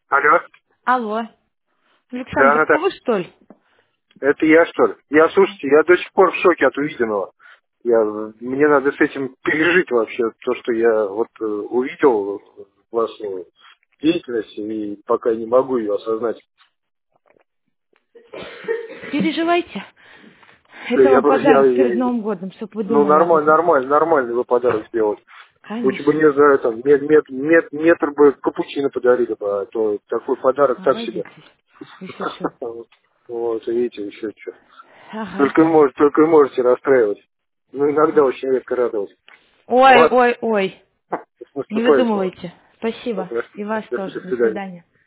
Алло, Алло. да, Александр, это Наташа, вы что ли? это я что ли? Слушайте, я до сих пор в шоке от увиденного. Мне надо с этим пережить вообще то, что я увидел вашу деятельность и пока не могу ее осознать. Переживайте. Что Это вам подарок перед Новым годом, чтобы вы ну думали об этом. нормальный вы подарок сделать. Лучше бы, Конечно. не знаю, там, метр бы капучино подарили бы, а то такой подарок так себе. Обойдитесь. Если что. Вот, видите, еще что. Ага. Только и можете расстраивать. Ну, иногда очень редко радовать. Ой, Ладно, ой, ой. с Не наступающим вас. выдумывайте. Спасибо. И вас До тоже. До свидания. свидания.